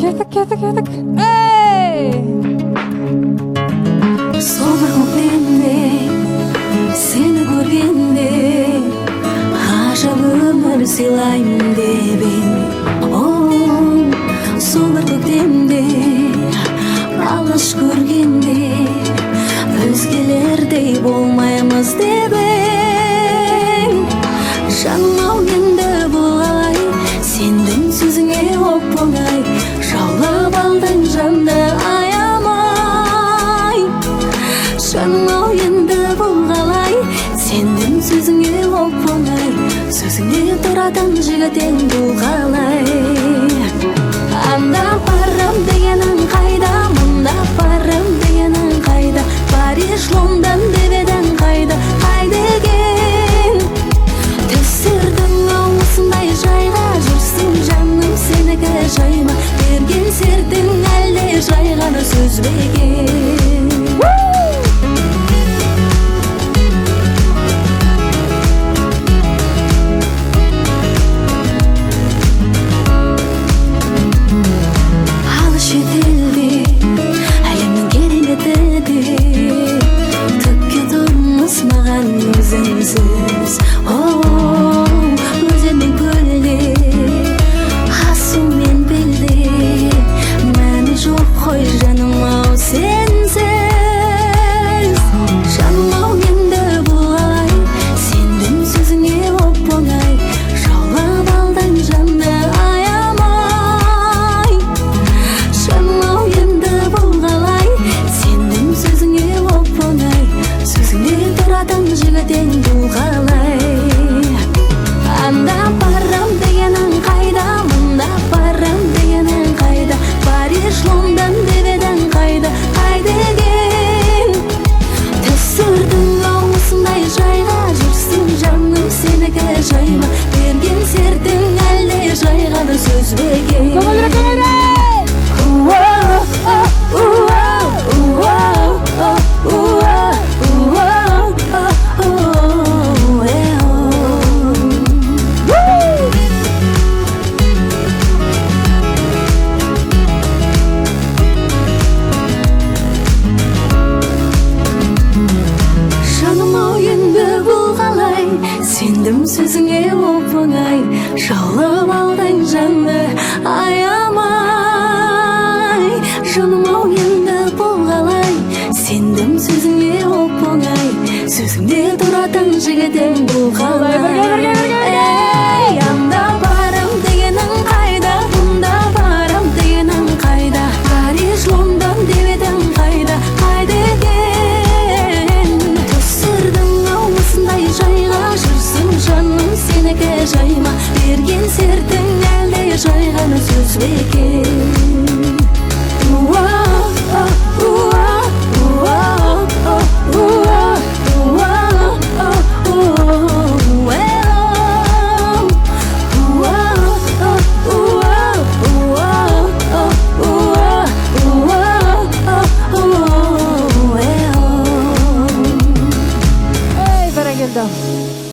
Кетик. Эй! Сол бір көктемде сені көргенде ғажап өмір сыйлаймын деп едім. Сол бір көктемде алғаш көргенде өзгелердей болмаймыз деп ең. Жаным-ау енді бұл қалай, сенің сөзіңе оп-оңай жаулап алдың жанды аямай. Жаным-ау енді бұл қалай, сенің сөзіңе оп-оңай, сөзіңе тұратын жігітең бұл қалай. Анда барам дегенің қайда, мұнда барам дегенің қайда, Париж, Лондон деп едің қайда, қайда екен? Түсірдің-ау осындай жайға, жүрсің жаным сенікі жайма, берген сертің әлде жай ғана сөз бе екен? Шетелде әлемнің кереметі де түкке тұрмыс маған өзіңсіз. Өзенмен көлде асу мен белде мәні жоқ қой жаным-ау сенсіз. Жаным-ау енді бұл қалай, сенің сөзіңе оп-оңай жаулап алдың жанды аямай. Жаным-ау енді бұл қалай, сенің сөзіңе оп-оңай, сөзіңе тұратын жігітең бұл қалай. Анда барам дегенің қайда, мұнда барам дегенің қайда, Париж, Лондон деп едің қайда, қайда екен? Түсірдің-ау осындай жайға, жүрсің жаным сенікі жайма, берген сертің әлде жай ғана сөз бе екен? Жаным-ау енді бұл қалай, сендім сөзіңе оп-оңай жаулап алдың жанды аямай. Жаным-ау енді бұл қалай, сендім сөзіңе оп-оңай, сөзіңде тұратын жігітең бұл қалай.